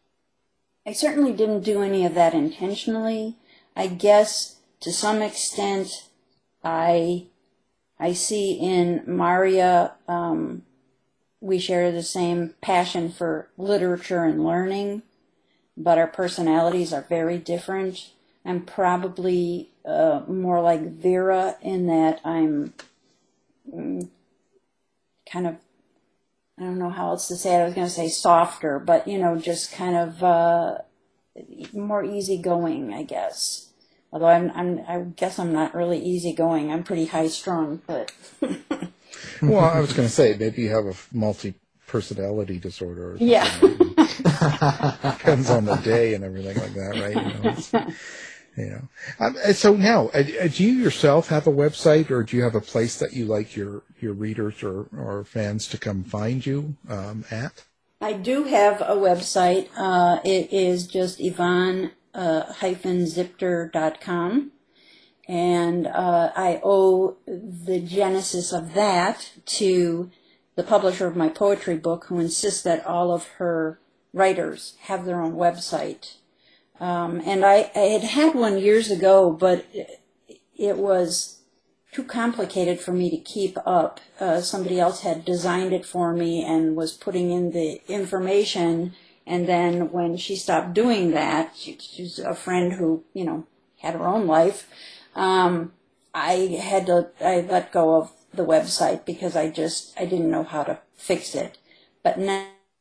I certainly didn't do any of that intentionally. I guess to some extent, I I see in Maria, um, we share the same passion for literature and learning, but our personalities are very different. I'm probably uh, more like Vera in that I'm mm, kind of, I don't know how else to say it. I was going to say softer, but, you know, just kind of uh, more easygoing, I guess. Although I'm, I'm, I guess I'm not really easygoing. I'm pretty high-strung, but... Well, I was going to say, maybe you have a multi-personality disorder or something. Yeah. Depends on the day and everything like that, right? You know, it's, you know. Um, so now, uh, do you yourself have a website, or do you have a place that you like your, your readers or, or fans to come find you um, at? I do have a website. Uh, it is just Yvonne uh, hyphen Zipter dot com. And uh, I owe the genesis of that to the publisher of my poetry book, who insists that all of her writers have their own website. Um, and I, I had had one years ago, but it, it was too complicated for me to keep up. Uh, somebody else had designed it for me and was putting in the information. And then when she stopped doing that, she, she's a friend who, you know, had her own life. Um, I had to, I let go of the website because I just, I didn't know how to fix it. But now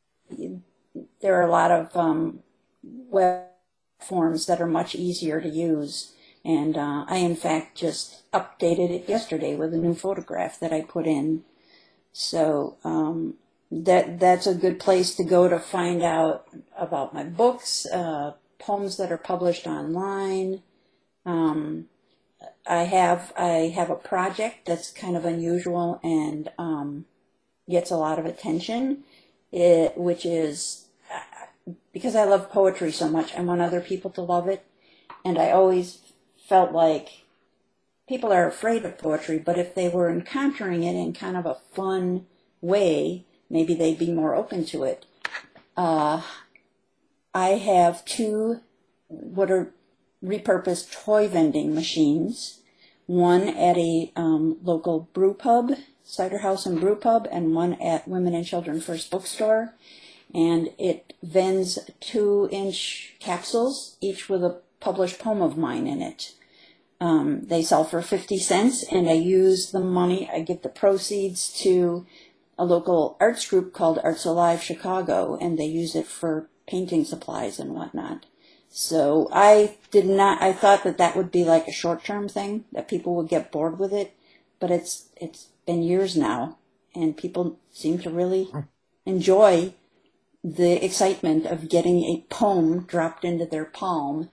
there are a lot of um, web forms that are much easier to use. And uh, I, in fact, just updated it yesterday with a new photograph that I put in. So um, that that's a good place to go to find out about my books, uh, poems that are published online. Um, I have I have a project that's kind of unusual and um, gets a lot of attention, it, which is uh, because I love poetry so much, I want other people to love it. And I always felt like people are afraid of poetry, but if they were encountering it in kind of a fun way, maybe they'd be more open to it. Uh, I have two what are repurposed toy vending machines, one at a um, local brew pub, cider house and brew pub, and one at Women and Children First Bookstore. And it vends two-inch capsules, each with a published poem of mine in it. Um, they sell for fifty cents, and I use the money, I give the proceeds to a local arts group called Arts Alive Chicago, and they use it for painting supplies and whatnot. So I did not, I thought that that would be like a short-term thing, that people would get bored with it, but it's it's been years now, and people seem to really enjoy the excitement of getting a poem dropped into their palm.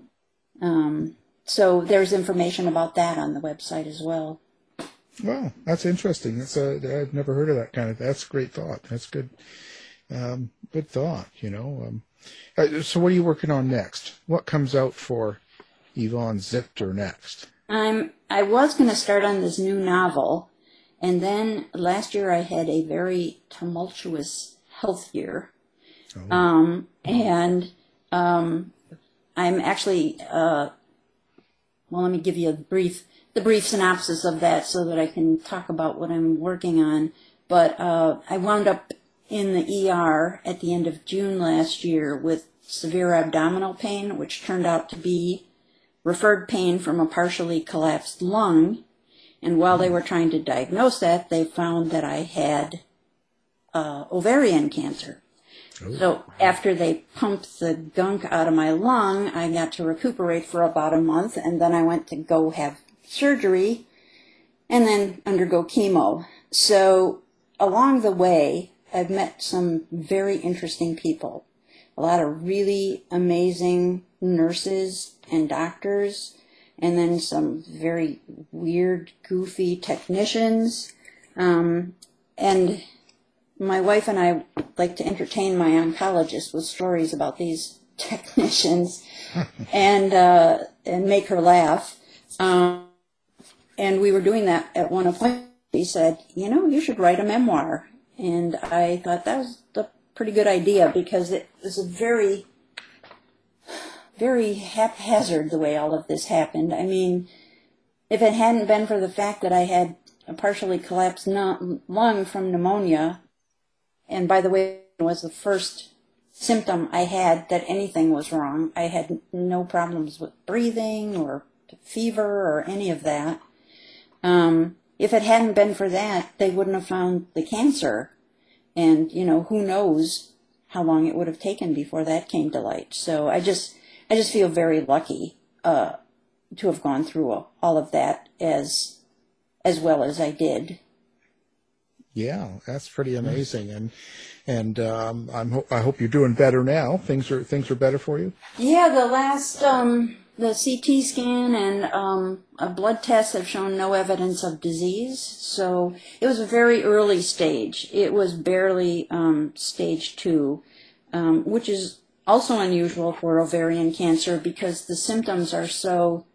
Um, so there's information about that on the website as well. Wow, that's interesting. That's a, I've never heard of that kind of, that's a great thought. That's good, um, good thought, you know. Um, uh, so what are you working on next? What comes out for Yvonne Zipter next? I'm, I was going to start on this new novel, and then last year I had a very tumultuous health year. Oh. Um, and um, I'm actually, uh, well, let me give you a brief, the brief synopsis of that so that I can talk about what I'm working on. But uh, I wound up in the E R at the end of June last year with severe abdominal pain, which turned out to be referred pain from a partially collapsed lung. And while they were trying to diagnose that, they found that I had uh, ovarian cancer. Ooh. So after they pumped the gunk out of my lung, I got to recuperate for about a month, and then I went to go have surgery and then undergo chemo. So along the way, I've met some very interesting people, a lot of really amazing nurses and doctors, and then some very weird, goofy technicians. Um, and my wife and I like to entertain my oncologist with stories about these technicians and uh, and make her laugh. Um, and we were doing that at one appointment. He said, you know, you should write a memoir. And I thought that was a pretty good idea because it was a very, very haphazard the way all of this happened. I mean, if it hadn't been for the fact that I had a partially collapsed lung from pneumonia. And by the way, it was the first symptom I had that anything was wrong. I had no problems with breathing or fever or any of that. Um, if it hadn't been for that, they wouldn't have found the cancer. And, you know, who knows how long it would have taken before that came to light. So I just, I just feel very lucky, uh, to have gone through all of that as, as well as I did. Yeah, that's pretty amazing. And, and, um, I'm, ho- I hope you're doing better now. Things are, things are better for you? Yeah, the last, um, the C T scan and, um, a blood test have shown no evidence of disease. So it was a very early stage. It was barely, um, stage two, um, which is also unusual for ovarian cancer because the symptoms are so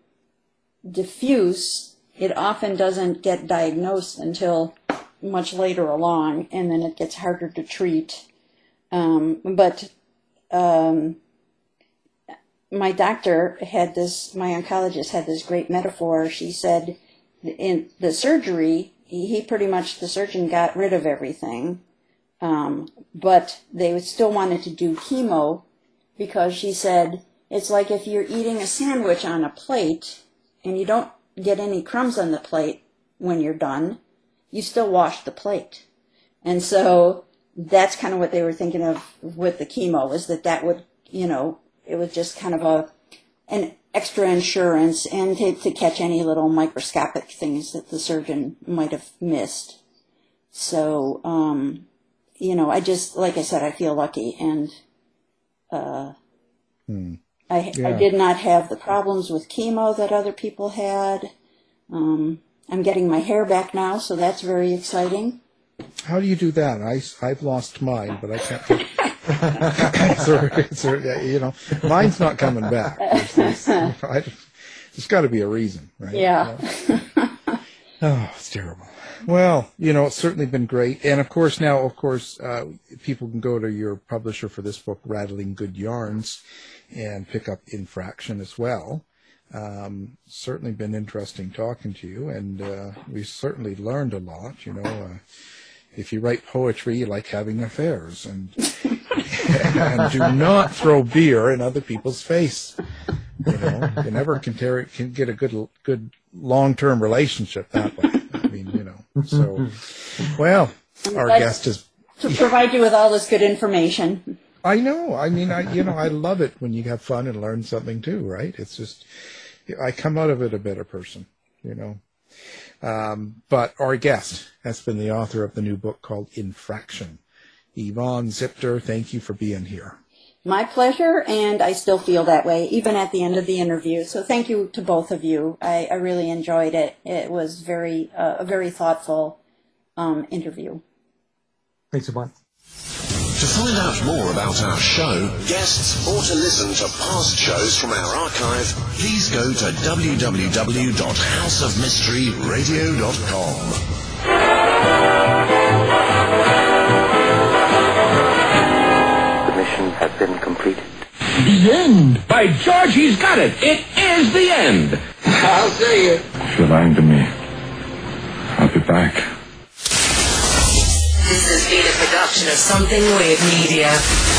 diffuse. It often doesn't get diagnosed until much later along, and then it gets harder to treat. Um, but um, my doctor had this, my oncologist had this great metaphor. She said in the surgery, he pretty much, the surgeon got rid of everything, um, but they still wanted to do chemo because she said, it's like if you're eating a sandwich on a plate and you don't get any crumbs on the plate when you're done, you still wash the plate. And so that's kind of what they were thinking of with the chemo, is that that would, you know, it was just kind of a an extra insurance and to, to catch any little microscopic things that the surgeon might have missed. So, um, you know, I just, like I said, I feel lucky. And uh, hmm. I, yeah. I did not have the problems with chemo that other people had. Um I'm getting my hair back now, so that's very exciting. How do you do that? I, I've lost mine, but I can't. it's a, it's a, you know, mine's not coming back. There's, there's, I, there's got to be a reason, right? Yeah. You know? Oh, it's terrible. Well, you know, it's certainly been great. And, of course, now, of course, uh, people can go to your publisher for this book, Rattling Good Yarns, and pick up Infraction as well. Um, certainly been interesting talking to you, and uh, we certainly learned a lot. You know, uh, if you write poetry, you like having affairs, and and do not throw beer in other people's face. You know, you never can, tear, can get a good good long term relationship that way. I mean, you know. So, well, our guest is to provide you with all this good information. I know. I mean, I you know, I love it when you have fun and learn something too, right? It's just, I come out of it a better person, you know. Um, but our guest has been the author of the new book called Infraction. Yvonne Zipter, thank you for being here. My pleasure, and I still feel that way, even at the end of the interview. So thank you to both of you. I, I really enjoyed it. It was very uh, a very thoughtful um, interview. Thanks, Yvonne. To find out more about our show, guests, or to listen to past shows from our archive, please go to w w w dot house of mystery radio dot com. The mission has been completed. The end! By George, he's got it! It is the end! I'll say it. If you're lying to me, I'll be back. This has been a production of Something Weird Media.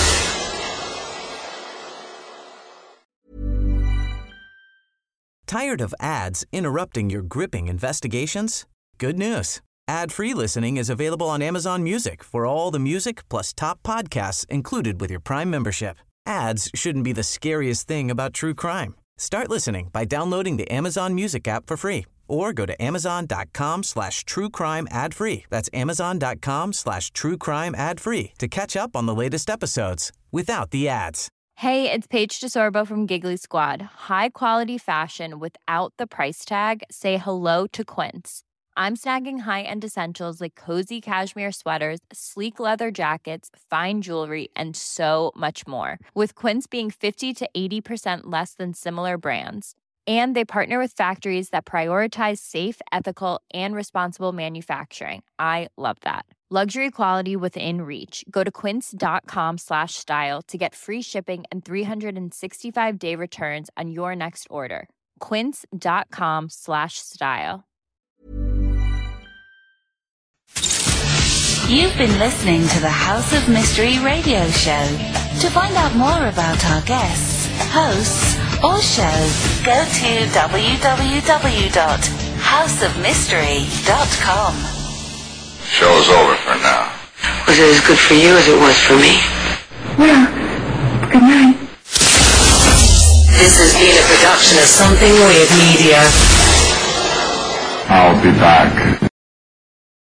Tired of ads interrupting your gripping investigations? Good news. Ad-free listening is available on Amazon Music for all the music plus top podcasts included with your Prime membership. Ads shouldn't be the scariest thing about true crime. Start listening by downloading the Amazon Music app for free or go to amazon.com slash true crime ad free. That's amazon.com slash true crime ad free to catch up on the latest episodes without the ads. Hey, it's Paige DeSorbo from Giggly Squad. High quality fashion without the price tag. Say hello to Quince. I'm snagging high-end essentials like cozy cashmere sweaters, sleek leather jackets, fine jewelry, and so much more. With Quince being fifty to eighty percent less than similar brands. And they partner with factories that prioritize safe, ethical, and responsible manufacturing. I love that. Luxury quality within reach. Go to quince.com slash style to get free shipping and three sixty-five day returns on your next order. Quince.com slash style. You've been listening to the House of Mystery radio show. To find out more about our guests, hosts, or shows, go to w w w dot house of mystery dot com. Show's over for now. Was it as good for you as it was for me? Well, good night. This has been a production of Something Weird Media. I'll be back.